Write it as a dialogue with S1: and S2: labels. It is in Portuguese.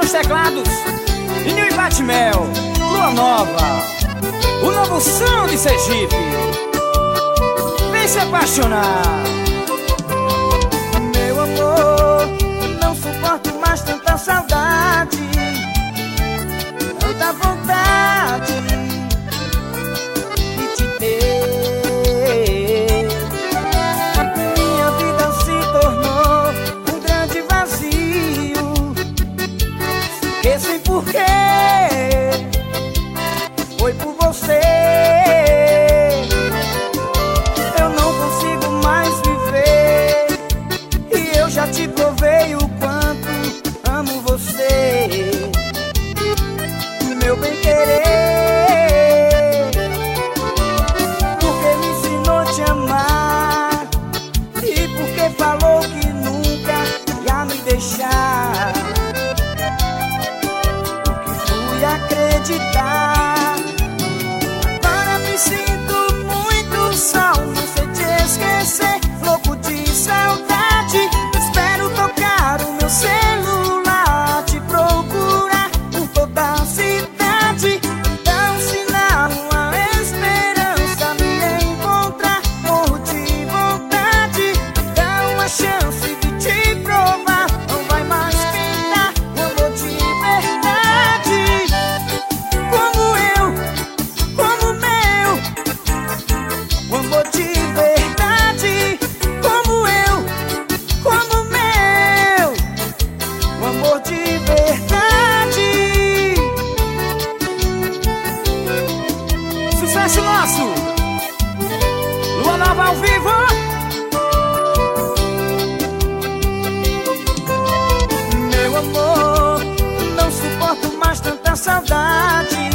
S1: nos teclados, Nil e Batimel, Lua Nova, o novo som de Sergipe. Vem se apaixonar.
S2: Meu amor, não suporto mais tanta saudade, tanta vontade de te ter. Minha vida se tornou um grande vazio, fiquei sem porquê, foi por você. Eu não consigo mais viver, e eu já te provei o quanto amo você, meu bem querer, porque me ensinou a te amar e porque falou que nunca ia me deixar. Porque fui acreditar. Agora me sinto muito só, não sei te esquecer, louco de saudade. Espero tocar o meu celular, te procurar por toda a cidade, dar um sinal, uma esperança, me encontrar. Morro de vontade, dar uma chance de te provar. Não vai mais pintar um amor de verdade, como eu, como meu. Um amor de verdade, como eu, como meu. Um amor de verdade.
S1: Sucesso nosso, Lua Nova ao vivo.
S2: Meu amor, não suporto mais tanta saudade,